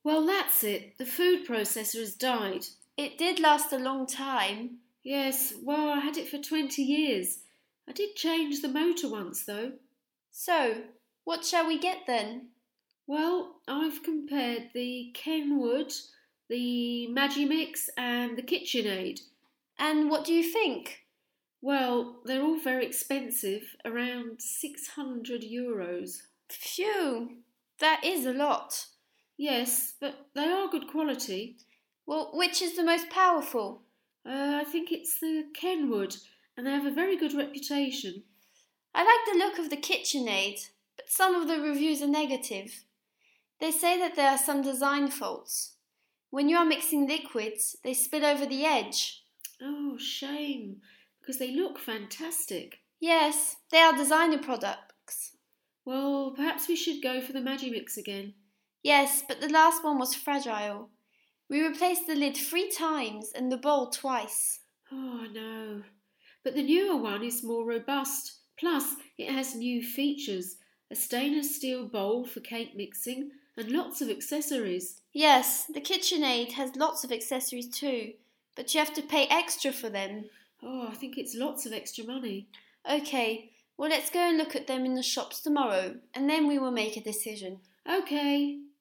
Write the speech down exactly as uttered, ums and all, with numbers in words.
Well, that's it. The food processor has died. It did last a long time. Yes, well, I had it for twenty years. I did change the motor once, though. So, what shall we get then? Well, I've compared the Kenwood, the Magimix, and the KitchenAid. And what do you think? Well, they're all very expensive, around six hundred euros. Phew, that is a lot. Yes, but they are good quality. Well, which is the most powerful? Uh, I think it's the Kenwood, and they have a very good reputation. I like the look of the KitchenAid, but some of the reviews are negative. They say that there are some design faults. When you are mixing liquids, they spill over the edge. Oh, shame, because they look fantastic. Yes, they are designer products. Well, perhaps we should go for the Magimix again. Yes, but the last one was fragile. We replaced the lid three times and the bowl twice. Oh, no. But the newer one is more robust. Plus, it has new features. A stainless steel bowl for cake mixing and lots of accessories. Yes, the KitchenAid has lots of accessories too, but you have to pay extra for them. Oh, I think it's lots of extra money. Okay, well let's go and look at them in the shops tomorrow, and then we will make a decision. Okay.